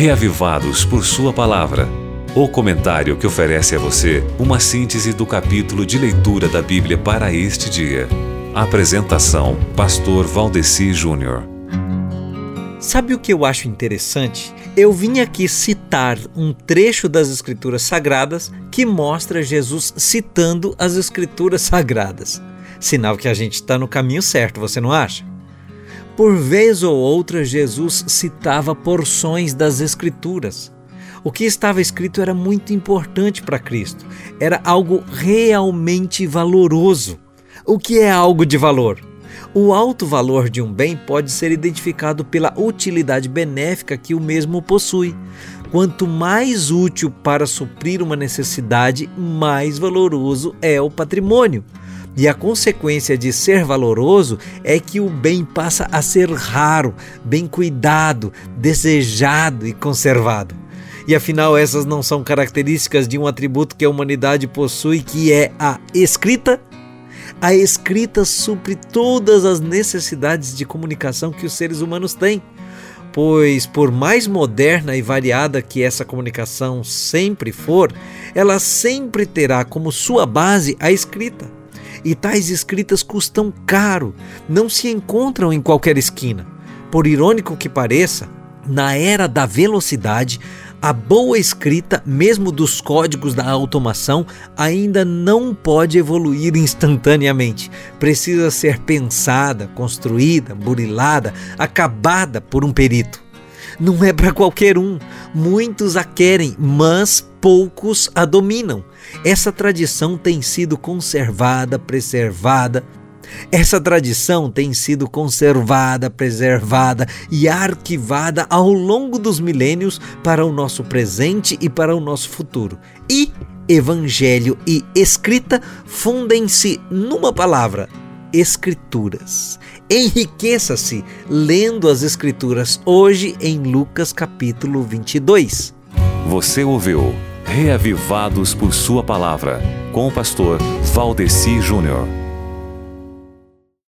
Reavivados por Sua Palavra. O comentário que oferece a você uma síntese do capítulo de leitura da Bíblia para este dia. Apresentação: Pastor Valdeci Júnior. Sabe o que eu acho interessante? Eu vim aqui citar um trecho das Escrituras Sagradas que mostra Jesus citando as Escrituras Sagradas. Sinal que a gente está no caminho certo, você não acha? Por vez ou outra, Jesus citava porções das Escrituras. O que estava escrito era muito importante para Cristo. Era algo realmente valoroso. O que é algo de valor? O alto valor de um bem pode ser identificado pela utilidade benéfica que o mesmo possui. Quanto mais útil para suprir uma necessidade, mais valoroso é o patrimônio. E a consequência de ser valoroso é que o bem passa a ser raro, bem cuidado, desejado e conservado. E afinal, essas não são características de um atributo que a humanidade possui, que é a escrita? A escrita supre todas as necessidades de comunicação que os seres humanos têm, pois por mais moderna e variada que essa comunicação sempre for, ela sempre terá como sua base a escrita. E tais escritas custam caro, não se encontram em qualquer esquina. Por irônico que pareça, na era da velocidade, a boa escrita, mesmo dos códigos da automação, ainda não pode evoluir instantaneamente. Precisa ser pensada, construída, burilada, acabada por um perito. Não é para qualquer um. Muitos a querem, mas poucos a dominam. Essa tradição tem sido conservada, preservada. E arquivada ao longo dos milênios para o nosso presente e para o nosso futuro. E Evangelho e escrita fundem-se numa palavra: Escrituras. Enriqueça-se lendo as Escrituras hoje em Lucas capítulo 22. Você ouviu Reavivados por Sua Palavra, com o pastor Valdeci Júnior.